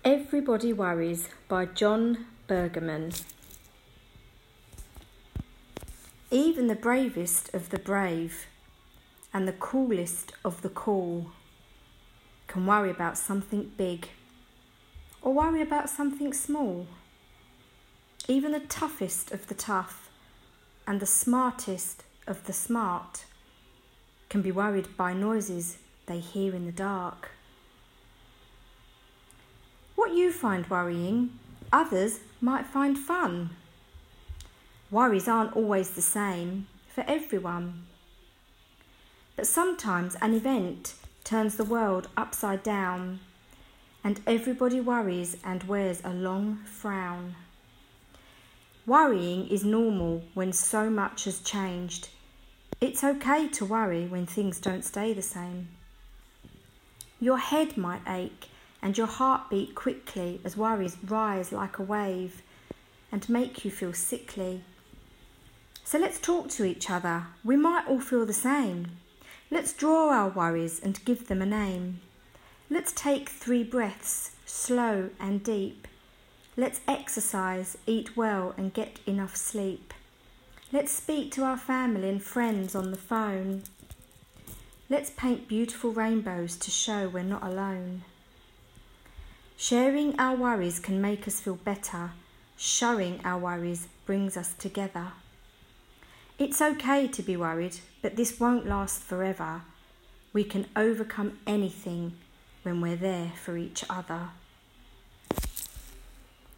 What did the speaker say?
Everybody Worries by John Bergerman. Even the bravest of the brave and the coolest of the cool can worry about something big or worry about something small. Even the toughest of the tough and the smartest of the smart can be worried by noises they hear in the dark. What you find worrying, others might find fun. Worries aren't always the same for everyone. But sometimes an event turns the world upside down and everybody worries and wears a long frown. Worrying is normal when so much has changed. It's okay to worry when things don't stay the same. Your head might ache and your heart beat quickly as worries rise like a wave and make you feel sickly. So let's talk to each other. We might all feel the same. Let's draw our worries and give them a name. Let's take 3 breaths, slow and deep. Let's exercise, eat well and get enough sleep. Let's speak to our family and friends on the phone. Let's paint beautiful rainbows to show we're not alone. Sharing our worries can make us feel better. Showing our worries brings us together. It's okay to be worried, but this won't last forever. We can overcome anything when we're there for each other.